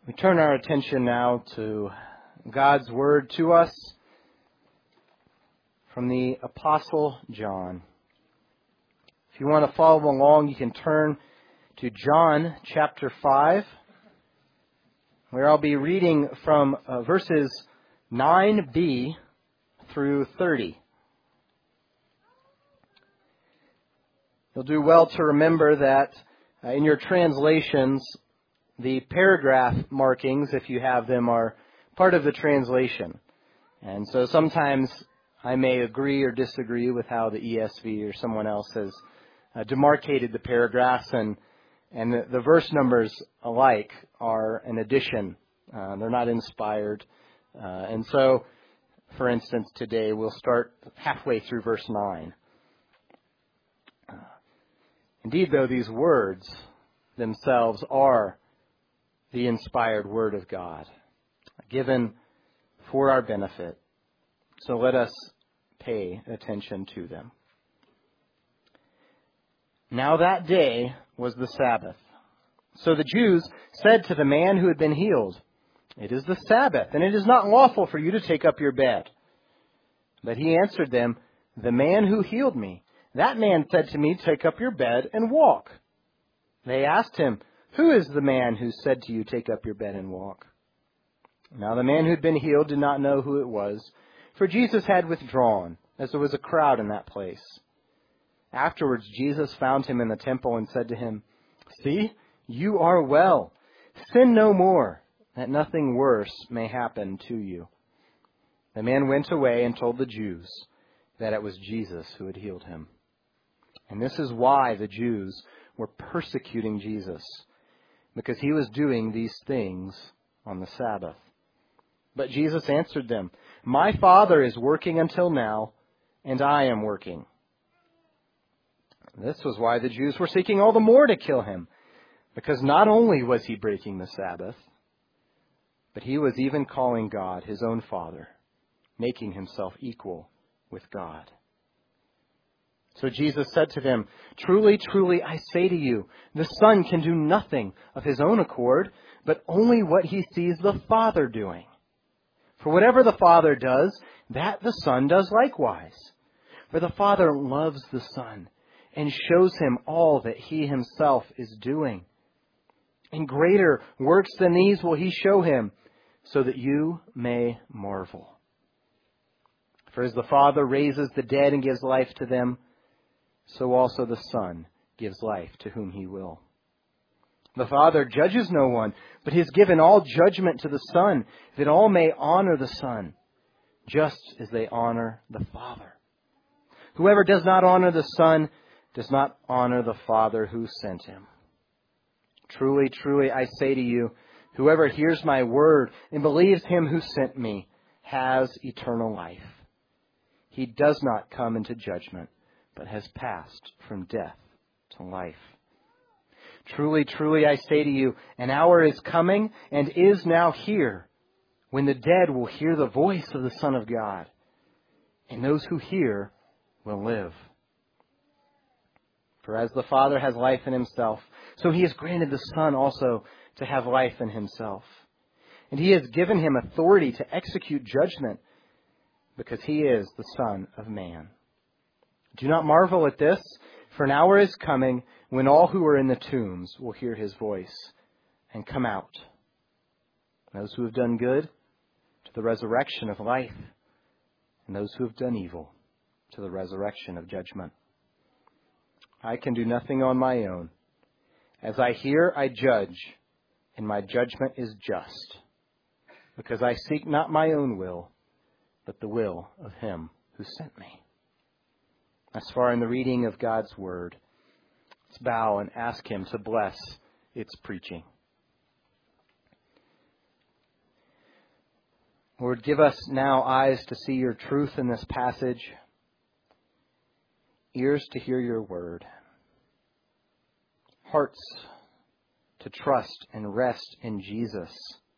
We turn our attention now to God's Word to us from the Apostle John. If you want to follow along, you can turn to John chapter 5, where I'll be reading from verses 9b through 30. You'll do well to remember that in your translations, the paragraph markings, if you have them, are part of the translation. And so sometimes I may agree or disagree with how the ESV or someone else has demarcated the paragraphs, and the verse numbers alike are an addition. They're not inspired. And so, for instance, today we'll start halfway through verse 9. Indeed, though, these words themselves are the inspired Word of God, given for our benefit. So let us pay attention to them. Now that day was the Sabbath. So the Jews said to the man who had been healed, "It is the Sabbath, and it is not lawful for you to take up your bed." But he answered them, "The man who healed me, that man said to me, 'Take up your bed and walk.'" They asked him, "Who is the man who said to you, 'Take up your bed and walk'?" Now the man who had been healed did not know who it was, for Jesus had withdrawn, as there was a crowd in that place. Afterwards Jesus found him in the temple and said to him, "See, you are well. Sin no more, that nothing worse may happen to you." The man went away and told the Jews that it was Jesus who had healed him. And this is why the Jews were persecuting Jesus, because he was doing these things on the Sabbath. But Jesus answered them, "My Father is working until now, and I am working." This was why the Jews were seeking all the more to kill him, because not only was he breaking the Sabbath, but he was even calling God his own Father, making himself equal with God. So Jesus said to them, "Truly, truly, I say to you, the Son can do nothing of his own accord, but only what he sees the Father doing. For whatever the Father does, that the Son does likewise. For the Father loves the Son and shows him all that he himself is doing. And greater works than these will he show him, so that you may marvel. For as the Father raises the dead and gives life to them, so also the Son gives life to whom he will. The Father judges no one, but he has given all judgment to the Son, that all may honor the Son, just as they honor the Father. Whoever does not honor the Son does not honor the Father who sent him. Truly, truly, I say to you, whoever hears my word and believes him who sent me has eternal life. He does not come into judgment, but has passed from death to life. Truly, truly, I say to you, an hour is coming and is now here, when the dead will hear the voice of the Son of God, and those who hear will live. For as the Father has life in himself, so he has granted the Son also to have life in himself. And he has given him authority to execute judgment, because he is the Son of Man. Do not marvel at this, for an hour is coming when all who are in the tombs will hear his voice and come out. Those who have done good, to the resurrection of life, and those who have done evil, to the resurrection of judgment. I can do nothing on my own. As I hear, I judge, and my judgment is just, because I seek not my own will, but the will of him who sent me." As far in the reading of God's Word, let's bow and ask him to bless its preaching. Lord, give us now eyes to see your truth in this passage, ears to hear your word, hearts to trust and rest in Jesus,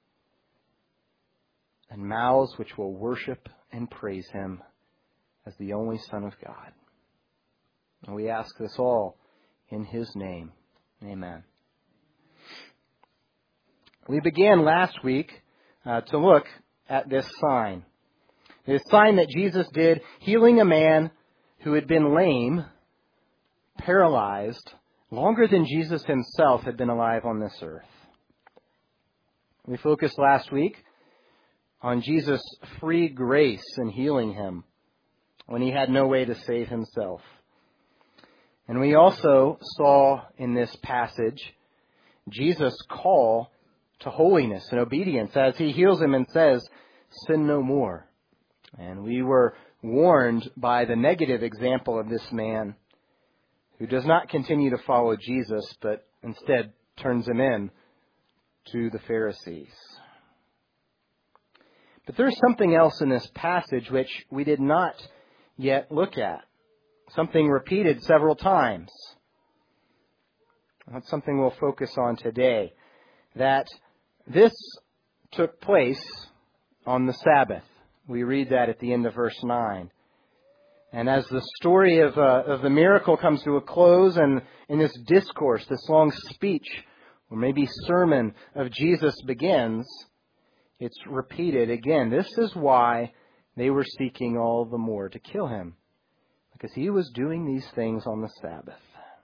and mouths which will worship and praise him as the only Son of God. And we ask this all in his name. Amen. We began last week to look at this sign. This sign that Jesus did, healing a man who had been lame, paralyzed, longer than Jesus himself had been alive on this earth. We focused last week on Jesus' free grace in healing him when he had no way to save himself. And we also saw in this passage Jesus' call to holiness and obedience as he heals him and says, "Sin no more." And we were warned by the negative example of this man who does not continue to follow Jesus, but instead turns him in to the Pharisees. But there's something else in this passage which we did not yet look at. Something repeated several times. That's something we'll focus on today. That this took place on the Sabbath. We read that at the end of verse 9. And as the story of the miracle comes to a close, and in this discourse, this long speech, or maybe sermon of Jesus begins, it's repeated again. This is why they were seeking all the more to kill him, because he was doing these things on the Sabbath.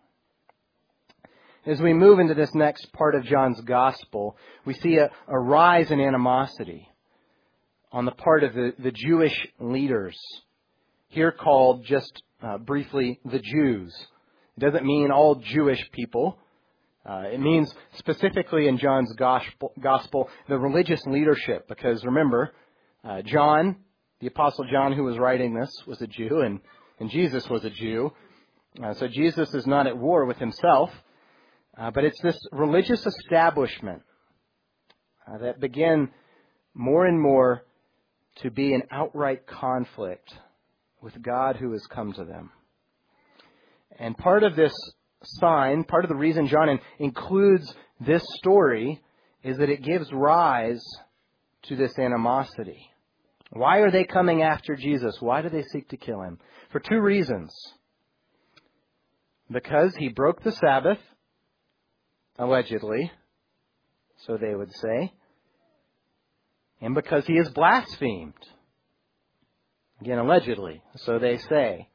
As we move into this next part of John's Gospel, we see a rise in animosity on the part of the Jewish leaders, here called just briefly the Jews. It doesn't mean all Jewish people. It means specifically in John's Gospel the religious leadership, because remember, John, the Apostle John who was writing this, was a Jew, and Jesus was a Jew. So Jesus is not at war with himself, but it's this religious establishment that began more and more to be in outright conflict with God who has come to them. And part of this sign, part of the reason John includes this story, is that it gives rise to this animosity. Why are they coming after Jesus? Why do they seek to kill him? For two reasons. Because he broke the Sabbath, allegedly, so they would say, and because he is blasphemed. Again, allegedly, so they say.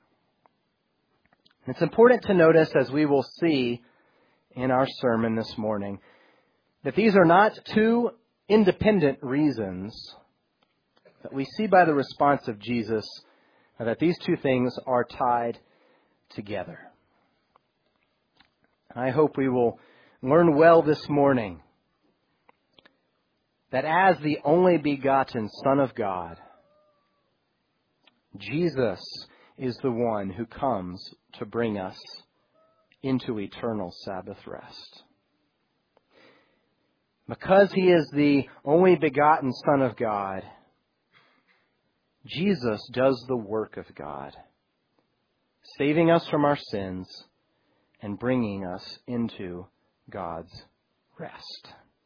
It's important to notice, as we will see in our sermon this morning, that these are not two independent reasons, that we see by the response of Jesus that these two things are tied together. I hope we will learn well this morning that as the only begotten Son of God, Jesus is the one who comes to bring us into eternal Sabbath rest. Because he is the only begotten Son of God, Jesus does the work of God, saving us from our sins and bringing us into God's rest.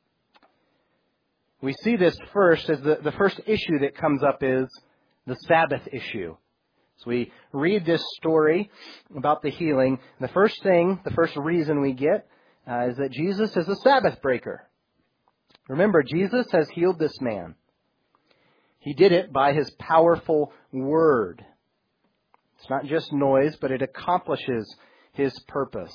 We see this first as the first issue that comes up is the Sabbath issue. So we read this story about the healing. The first reason we get is that Jesus is a Sabbath breaker. Remember, Jesus has healed this man. He did it by his powerful word. It's not just noise, but it accomplishes his purpose.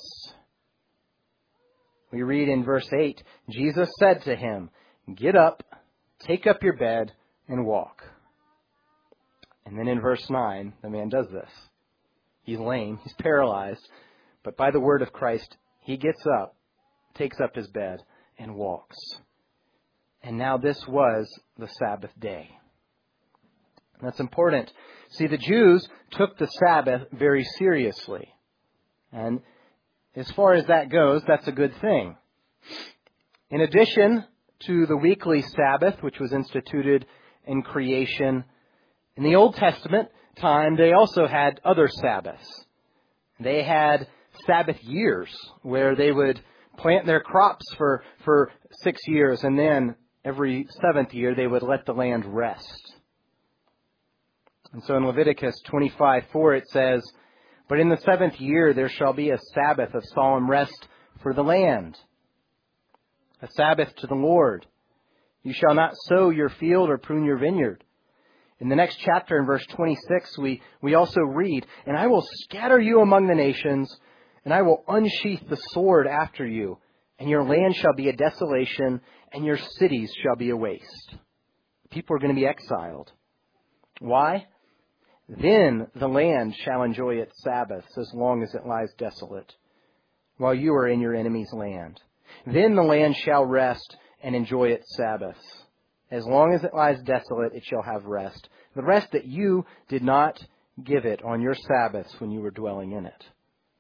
We read in verse 8, Jesus said to him, "Get up, take up your bed, and walk." And then in verse 9, the man does this. He's lame, he's paralyzed, but by the word of Christ, he gets up, takes up his bed, and walks. And now this was the Sabbath day. That's important. See, the Jews took the Sabbath very seriously. And as far as that goes, that's a good thing. In addition to the weekly Sabbath, which was instituted in creation, in the Old Testament time, they also had other Sabbaths. They had Sabbath years where they would plant their crops for 6 years, and then every seventh year they would let the land rest. And so in Leviticus 25:4 it says, "But in the seventh year there shall be a Sabbath of solemn rest for the land." a Sabbath to the Lord. You shall not sow your field or prune your vineyard. In the next chapter, in verse 26, we also read, and I will scatter you among the nations, and I will unsheath the sword after you, and your land shall be a desolation, and your cities shall be a waste. People are going to be exiled. Why? Then the land shall enjoy its Sabbaths as long as it lies desolate, while you are in your enemy's land. Then the land shall rest and enjoy its Sabbaths. As long as it lies desolate, it shall have rest. The rest that you did not give it on your Sabbaths when you were dwelling in it.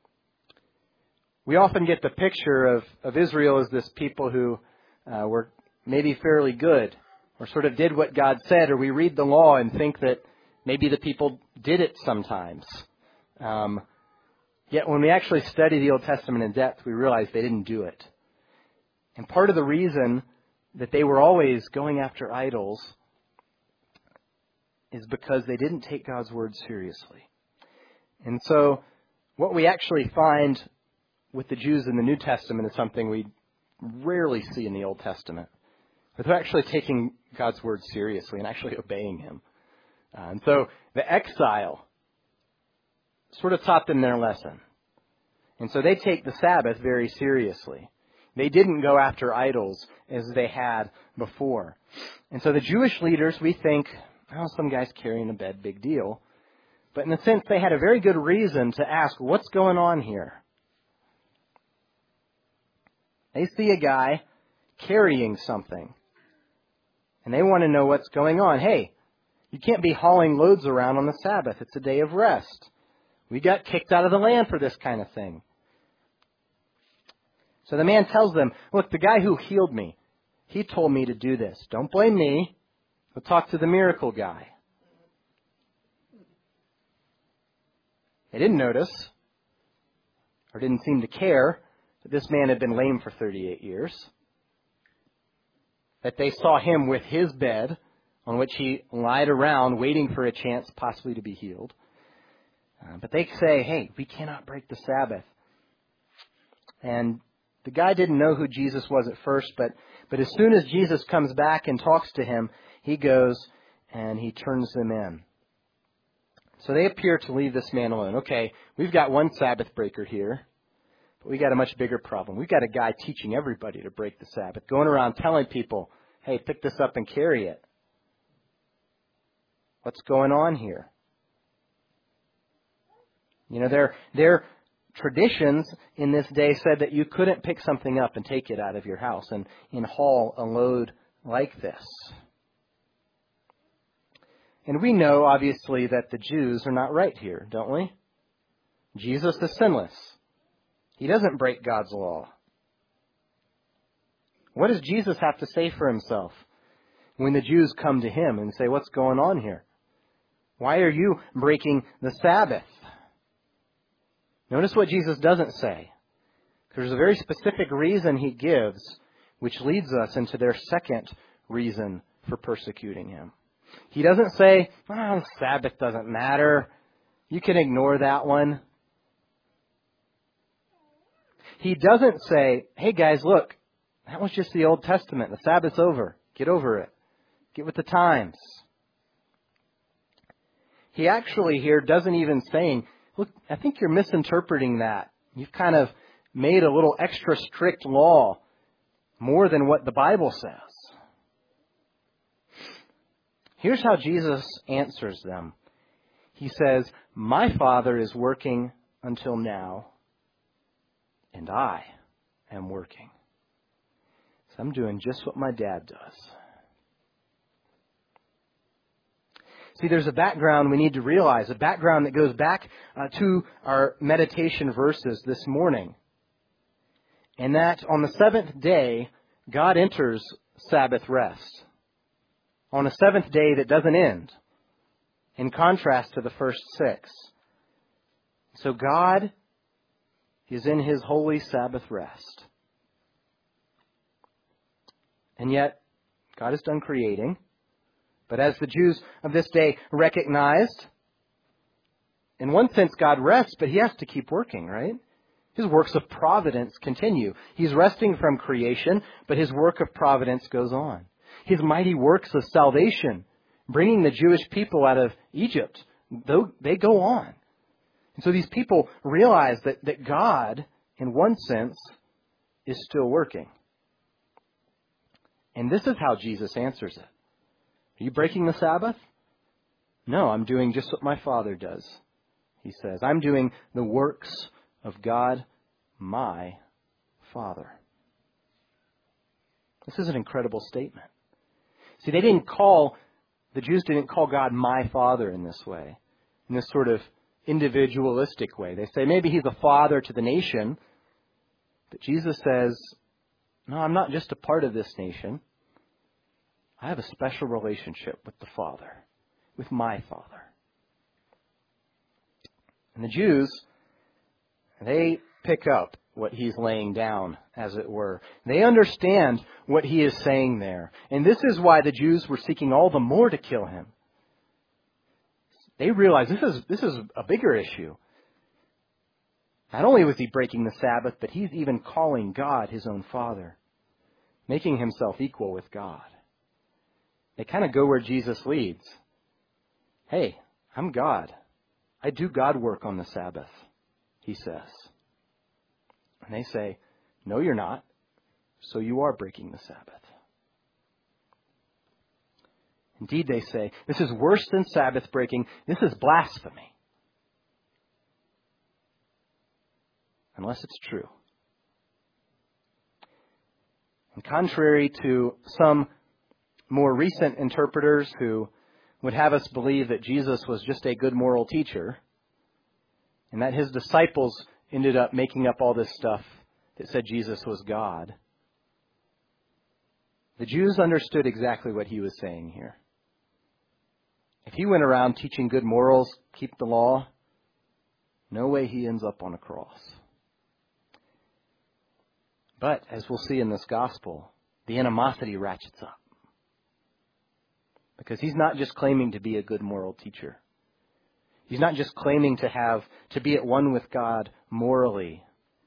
We often get the picture of Israel as this people who were maybe fairly good, or sort of did what God said, or we read the law and think that maybe the people did it sometimes. Yet when we actually study the Old Testament in depth, we realize they didn't do it. And part of the reason that they were always going after idols is because they didn't take God's word seriously. And so what we actually find with the Jews in the New Testament is something we rarely see in the Old Testament. But they're actually taking God's word seriously and actually obeying Him. And so the exile sort of taught them their lesson. And so they take the Sabbath very seriously. They didn't go after idols as they had before. And so the Jewish leaders, we think, oh, some guy's carrying a bed, big deal. But in a sense, they had a very good reason to ask, what's going on here? They see a guy carrying something. And they want to know what's going on. Hey, you can't be hauling loads around on the Sabbath. It's a day of rest. We got kicked out of the land for this kind of thing. So the man tells them, look, the guy who healed me, he told me to do this. Don't blame me. Go talk to the miracle guy. They didn't notice, or didn't seem to care, that this man had been lame for 38 years. That they saw him with his bed, on which he lied around, waiting for a chance possibly to be healed. But they say, hey, we cannot break the Sabbath. And the guy didn't know who Jesus was at first, but as soon as Jesus comes back and talks to him, he goes and he turns them in. So they appear to leave this man alone. Okay, we've got one Sabbath breaker here, but we got a much bigger problem. We've got a guy teaching everybody to break the Sabbath, going around telling people, hey, pick this up and carry it. What's going on here? You know, their traditions in this day said that you couldn't pick something up and take it out of your house and haul a load like this. And we know, obviously, that the Jews are not right here, don't we? Jesus is sinless. He doesn't break God's law. What does Jesus have to say for himself when the Jews come to him and say, what's going on here? Why are you breaking the Sabbath? Notice what Jesus doesn't say. There's a very specific reason he gives, which leads us into their second reason for persecuting him. He doesn't say, the Sabbath doesn't matter. You can ignore that one. He doesn't say, hey guys, look, that was just the Old Testament. The Sabbath's over. Get over it. Get with the times. He actually here doesn't even saying, look, I think you're misinterpreting that. You've kind of made a little extra strict law more than what the Bible says. Here's how Jesus answers them. He says, my Father is working until now, and I am working. So I'm doing just what my dad does. See, there's a background we need to realize, a background that goes back to our meditation verses this morning. And that on the seventh day, God enters Sabbath rest. On a seventh day that doesn't end, in contrast to the first six. So God is in His holy Sabbath rest. And yet, God is done creating. But as the Jews of this day recognized, in one sense God rests, but He has to keep working, right? His works of providence continue. He's resting from creation, but his work of providence goes on. His mighty works of salvation, bringing the Jewish people out of Egypt, they go on. And so these people realize that God, in one sense, is still working. And this is how Jesus answers it. Are you breaking the Sabbath? No, I'm doing just what my Father does, he says. I'm doing the works of God, my Father. This is an incredible statement. See, the Jews didn't call God my Father in this way, in this sort of individualistic way. They say maybe he's a father to the nation, but Jesus says, no, I'm not just a part of this nation. I have a special relationship with the Father, with my Father. And the Jews, they pick up what he's laying down, as it were. They understand what he is saying there. And this is why the Jews were seeking all the more to kill him. They realize this is a bigger issue. Not only was he breaking the Sabbath, but he's even calling God his own Father, making himself equal with God. They kind of go where Jesus leads. Hey, I'm God. I do God work on the Sabbath, he says. And they say, no, you're not. So you are breaking the Sabbath. Indeed, they say, this is worse than Sabbath breaking. This is blasphemy. Unless it's true. And contrary to some more recent interpreters who would have us believe that Jesus was just a good moral teacher, and that his disciples ended up making up all this stuff that said Jesus was God, the Jews understood exactly what he was saying here. If he went around teaching good morals, keep the law, no way he ends up on a cross. But, as we'll see in this gospel, the animosity ratchets up. Because he's not just claiming to be a good moral teacher. He's not just claiming to be at one with God morally.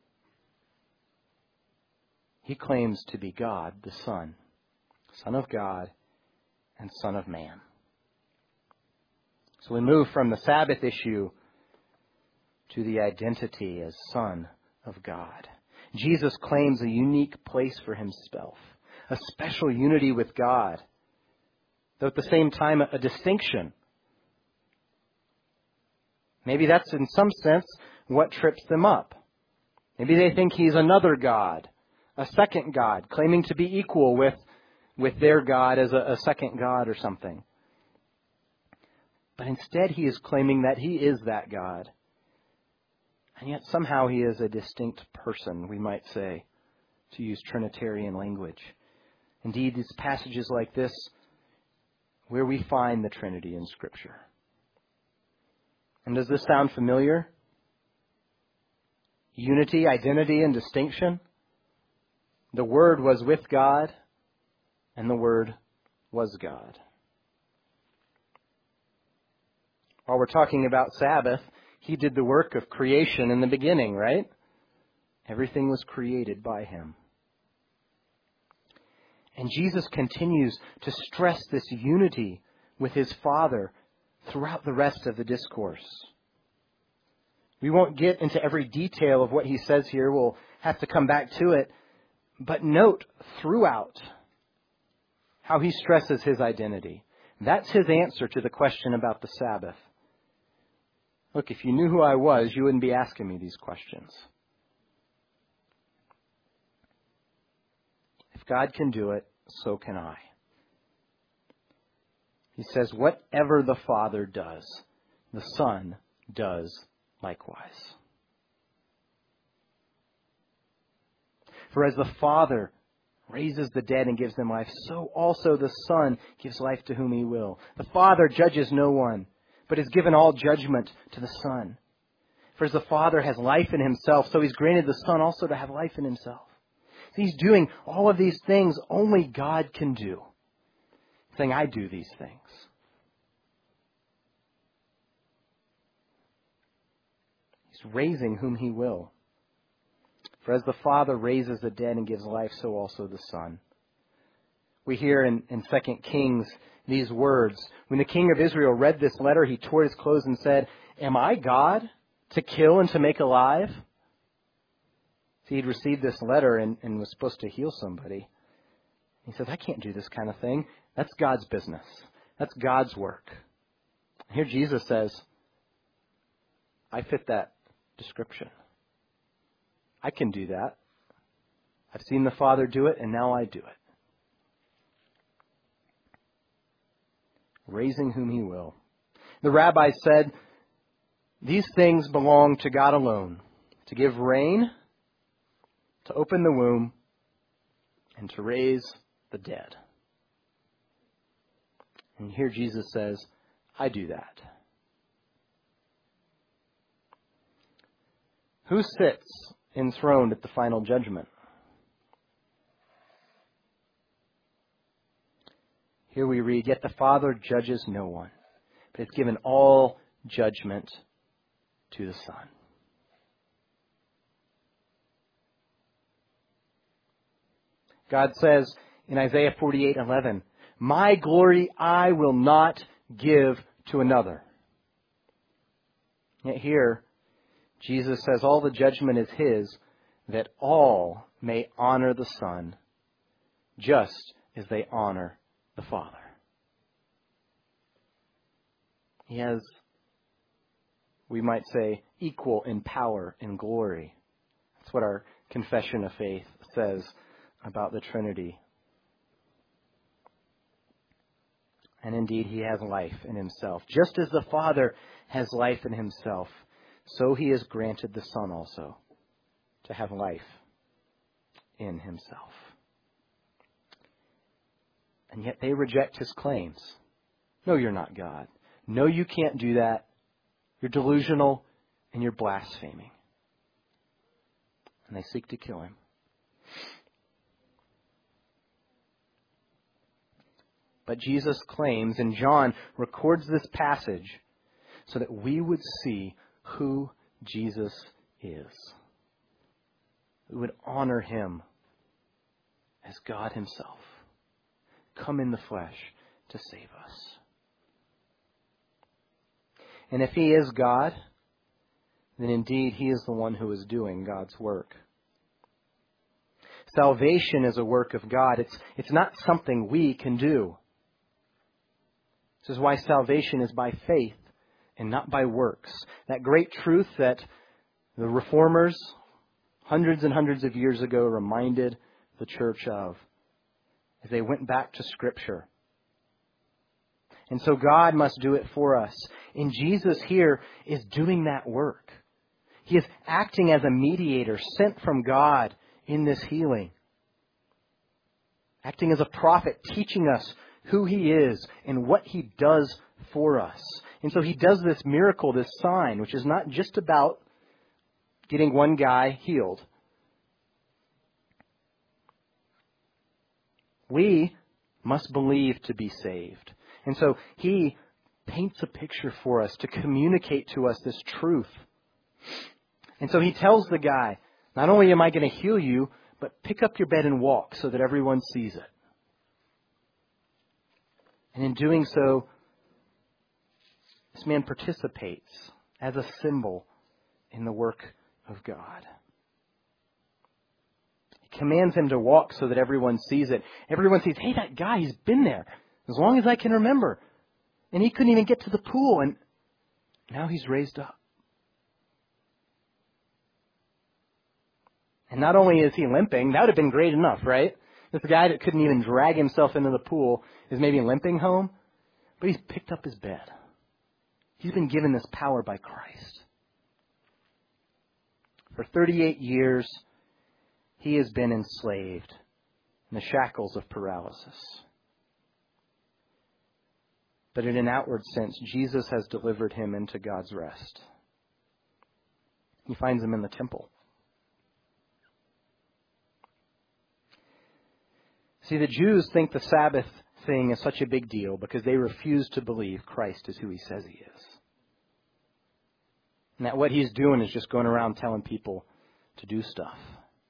He claims to be God, the Son, Son of God and Son of Man. So we move from the Sabbath issue to the identity as Son of God. Jesus claims a unique place for himself, a special unity with God, though at the same time a distinction. Maybe that's in some sense what trips them up. Maybe they think he's another God, a second God, claiming to be equal with their God as a second God or something. But instead he is claiming that he is that God. And yet somehow he is a distinct person, we might say, to use Trinitarian language. Indeed, it's passages like this where we find the Trinity in Scripture. And does this sound familiar? Unity, identity, and distinction. The Word was with God, and the Word was God. While we're talking about Sabbath, he did the work of creation in the beginning, right? Everything was created by him. And Jesus continues to stress this unity with his Father throughout the rest of the discourse. We won't get into every detail of what he says here. We'll have to come back to it. But note throughout how he stresses his identity. That's his answer to the question about the Sabbath. Look, if you knew who I was, you wouldn't be asking me these questions. If God can do it, so can I. He says, whatever the Father does, the Son does likewise. For as the Father raises the dead and gives them life, so also the Son gives life to whom he will. The Father judges no one, but has given all judgment to the Son. For as the Father has life in himself, so he's granted the Son also to have life in himself. He's doing all of these things only God can do. He's saying, I do these things. He's raising whom he will. For as the Father raises the dead and gives life, so also the Son. We hear in 2 Kings these words. When the king of Israel read this letter, he tore his clothes and said, "Am I God to kill and to make alive?" See, he'd received this letter and was supposed to heal somebody. He says, "I can't do this kind of thing. That's God's business. That's God's work." Here Jesus says, "I fit that description. I can do that. I've seen the Father do it, and now I do it." Raising whom he will. The rabbis said, these things belong to God alone, to give rain, to open the womb, and to raise the dead. And here Jesus says, I do that. Who sits enthroned at the final judgment? Here we read, yet the Father judges no one, but has given all judgment to the Son. God says in Isaiah 48:11, my glory I will not give to another. Yet here, Jesus says all the judgment is His, that all may honor the Son, just as they honor the Father. He has, we might say, equal in power and glory. That's what our confession of faith says about the Trinity. And indeed, He has life in Himself. Just as the Father has life in Himself, so He has granted the Son also to have life in Himself. And yet they reject His claims. No, you're not God. No, you can't do that. You're delusional and you're blaspheming. And they seek to kill Him. But Jesus claims, and John records this passage so that we would see who Jesus is. We would honor Him as God Himself, come in the flesh to save us. And if He is God, then indeed He is the one who is doing God's work. Salvation is a work of God. It's not something we can do. This is why salvation is by faith and not by works. That great truth that the Reformers hundreds and hundreds of years ago reminded the church of as they went back to Scripture. And so God must do it for us. And Jesus here is doing that work. He is acting as a mediator sent from God in this healing. Acting as a prophet, teaching us who He is and what He does for us. And so He does this miracle, this sign, which is not just about getting one guy healed. We must believe to be saved. And so He paints a picture for us to communicate to us this truth. And so He tells the guy, not only am I going to heal you, but pick up your bed and walk so that everyone sees it. And in doing so, this man participates as a symbol in the work of God. He commands him to walk so that everyone sees it. Everyone sees, hey, that guy, he's been there as long as I can remember. And he couldn't even get to the pool, and now he's raised up. And not only is he limping, that would have been great enough, right? This guy that couldn't even drag himself into the pool is maybe limping home, but he's picked up his bed. He's been given this power by Christ. For 38 years, he has been enslaved in the shackles of paralysis. But in an outward sense, Jesus has delivered him into God's rest. He finds him in the temple. See, the Jews think the Sabbath thing is such a big deal because they refuse to believe Christ is who He says He is. And that what He's doing is just going around telling people to do stuff.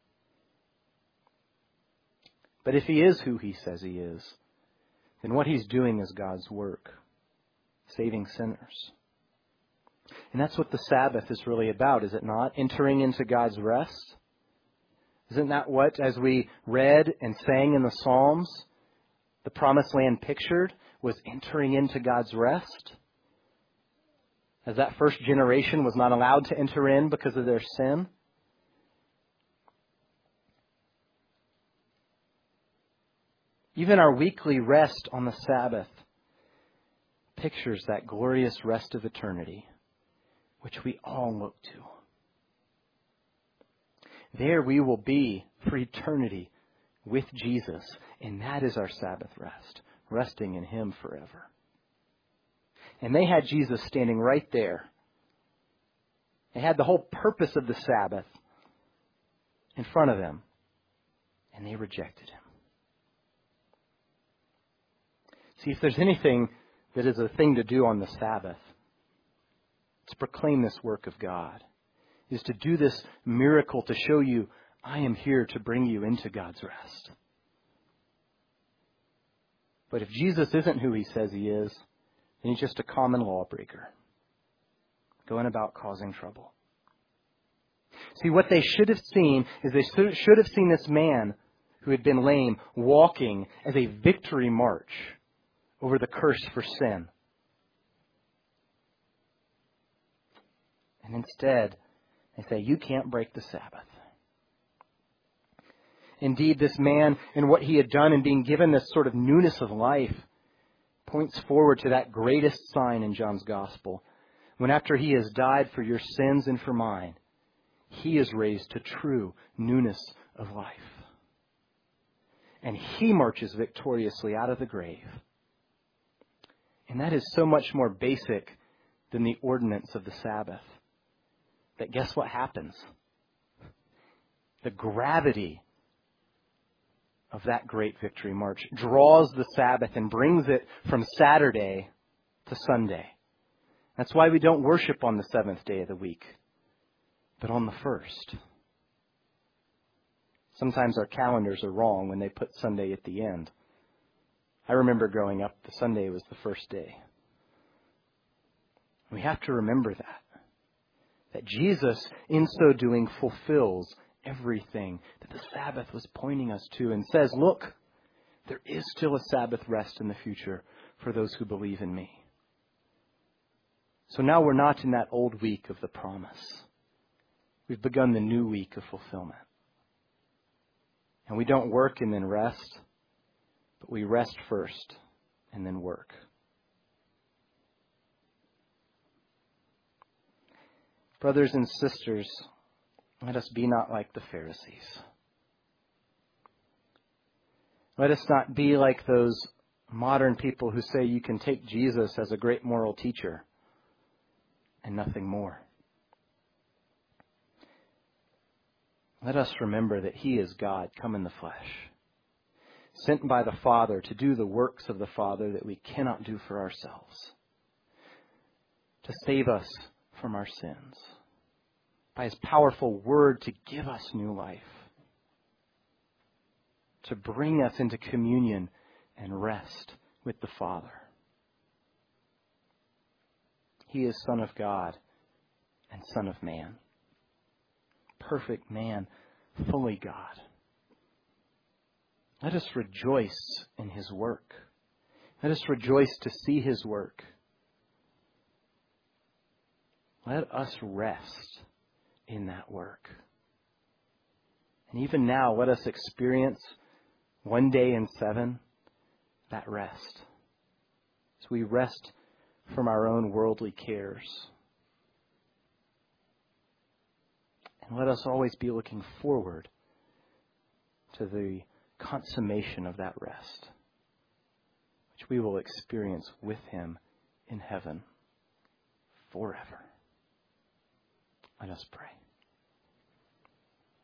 But if he is who he says he is, then what he's doing is God's work, saving sinners. And that's what the Sabbath is really about, is it not? Entering into God's rest. Isn't that what, as we read and sang in the Psalms, the promised land pictured was entering into God's rest? As that first generation was not allowed to enter in because of their sin. Even our weekly rest on the Sabbath pictures that glorious rest of eternity, which we all look to. There we will be for eternity with Jesus, and that is our Sabbath rest, resting in Him forever. And they had Jesus standing right there. They had the whole purpose of the Sabbath in front of them, and they rejected Him. See, if there's anything that is a thing to do on the Sabbath, it's proclaim this work of God, is to do this miracle to show you, I am here to bring you into God's rest. But if Jesus isn't who He says He is, then He's just a common lawbreaker, going about causing trouble. See, what they should have seen is they should have seen this man who had been lame walking as a victory march over the curse for sin. And instead, they say, you can't break the Sabbath. Indeed, this man and what he had done and being given this sort of newness of life points forward to that greatest sign in John's Gospel, when after He has died for your sins and for mine, He is raised to true newness of life. And He marches victoriously out of the grave. And that is so much more basic than the ordinance of the Sabbath. That guess what happens? The gravity of that great victory march draws the Sabbath and brings it from Saturday to Sunday. That's why we don't worship on the seventh day of the week, but on the first. Sometimes our calendars are wrong when they put Sunday at the end. I remember growing up, the Sunday was the first day. We have to remember that Jesus, in so doing, fulfills everything that the Sabbath was pointing us to and says, look, there is still a Sabbath rest in the future for those who believe in me. So now we're not in that old week of the promise. We've begun the new week of fulfillment. And we don't work and then rest, but we rest first and then work. Brothers and sisters, let us be not like the Pharisees. Let us not be like those modern people who say you can take Jesus as a great moral teacher and nothing more. Let us remember that He is God come in the flesh, sent by the Father to do the works of the Father that we cannot do for ourselves, to save us from our sins, by His powerful word to give us new life, to bring us into communion and rest with the Father. He is Son of God and Son of Man. Perfect man, fully God. Let us rejoice in His work. Let us rejoice to see His work. Let us rest in that work. And even now, let us experience one day in 7, that rest. As we rest from our own worldly cares. And let us always be looking forward to the consummation of that rest, which we will experience with Him in heaven forever. Let us pray.